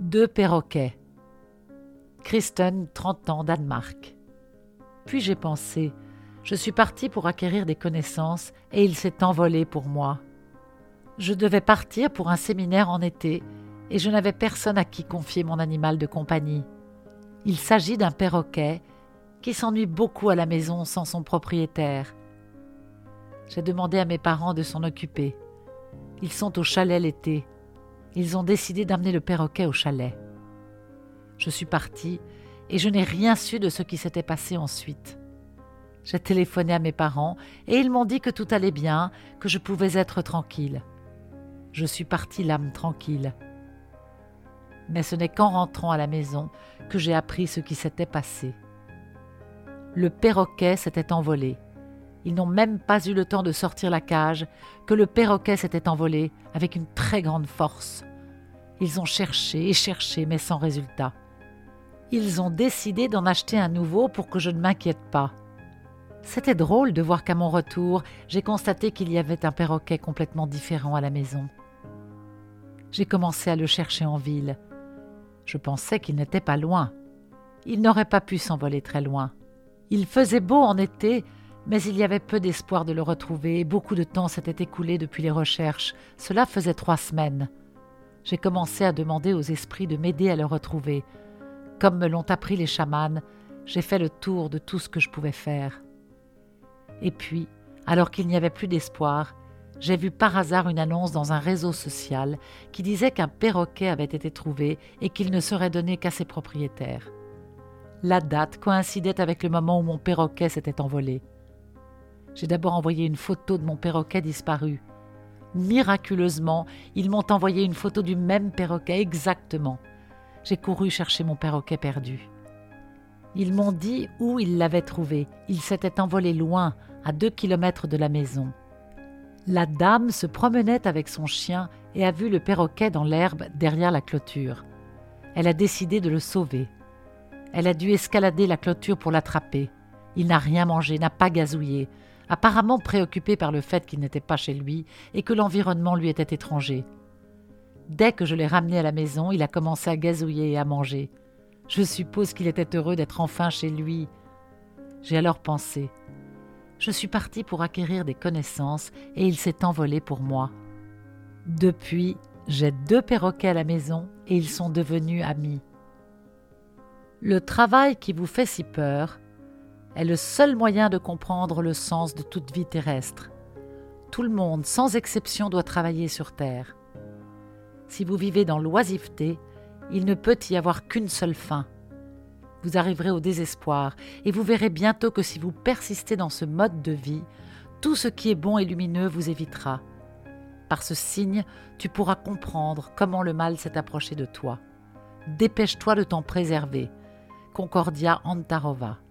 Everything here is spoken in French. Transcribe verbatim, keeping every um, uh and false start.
Deux perroquets. Kristen, trente ans, Danemark. Puis j'ai pensé, je suis partie pour acquérir des connaissances et il s'est envolé pour moi. Je devais partir pour un séminaire en été et je n'avais personne à qui confier mon animal de compagnie. Il s'agit d'un perroquet qui s'ennuie beaucoup à la maison sans son propriétaire. J'ai demandé à mes parents de s'en occuper. Ils sont au chalet l'été. Ils ont décidé d'amener le perroquet au chalet. Je suis partie et je n'ai rien su de ce qui s'était passé ensuite. J'ai téléphoné à mes parents et ils m'ont dit que tout allait bien, que je pouvais être tranquille. Je suis partie l'âme tranquille. Mais ce n'est qu'en rentrant à la maison que j'ai appris ce qui s'était passé. Le perroquet s'était envolé. Ils n'ont même pas eu le temps de sortir la cage que le perroquet s'était envolé avec une très grande force. Ils ont cherché et cherché, mais sans résultat. Ils ont décidé d'en acheter un nouveau pour que je ne m'inquiète pas. C'était drôle de voir qu'à mon retour, j'ai constaté qu'il y avait un perroquet complètement différent à la maison. J'ai commencé à le chercher en ville. Je pensais qu'il n'était pas loin. Il n'aurait pas pu s'envoler très loin. Il faisait beau en été, mais il y avait peu d'espoir de le retrouver et beaucoup de temps s'était écoulé depuis les recherches. Cela faisait trois semaines. J'ai commencé à demander aux esprits de m'aider à le retrouver. Comme me l'ont appris les chamans, j'ai fait le tour de tout ce que je pouvais faire. Et puis, alors qu'il n'y avait plus d'espoir, j'ai vu par hasard une annonce dans un réseau social qui disait qu'un perroquet avait été trouvé et qu'il ne serait donné qu'à ses propriétaires. La date coïncidait avec le moment où mon perroquet s'était envolé. J'ai d'abord envoyé une photo de mon perroquet disparu. Miraculeusement, ils m'ont envoyé une photo du même perroquet exactement. J'ai couru chercher mon perroquet perdu. Ils m'ont dit où ils l'avaient trouvé. Il s'était envolé loin, à deux kilomètres de la maison. La dame se promenait avec son chien et a vu le perroquet dans l'herbe derrière la clôture. Elle a décidé de le sauver. Elle a dû escalader la clôture pour l'attraper. Il n'a rien mangé, n'a pas gazouillé, apparemment préoccupé par le fait qu'il n'était pas chez lui et que l'environnement lui était étranger. Dès que je l'ai ramené à la maison, il a commencé à gazouiller et à manger. Je suppose qu'il était heureux d'être enfin chez lui. J'ai alors pensé, je suis partie pour acquérir des connaissances et il s'est envolé pour moi. Depuis, j'ai deux perroquets à la maison et ils sont devenus amis. Le travail qui vous fait si peur est le seul moyen de comprendre le sens de toute vie terrestre. Tout le monde, sans exception, doit travailler sur Terre. Si vous vivez dans l'oisiveté, il ne peut y avoir qu'une seule fin. Vous arriverez au désespoir et vous verrez bientôt que si vous persistez dans ce mode de vie, tout ce qui est bon et lumineux vous évitera. Par ce signe, tu pourras comprendre comment le mal s'est approché de toi. Dépêche-toi de t'en préserver. Concordia Antarova.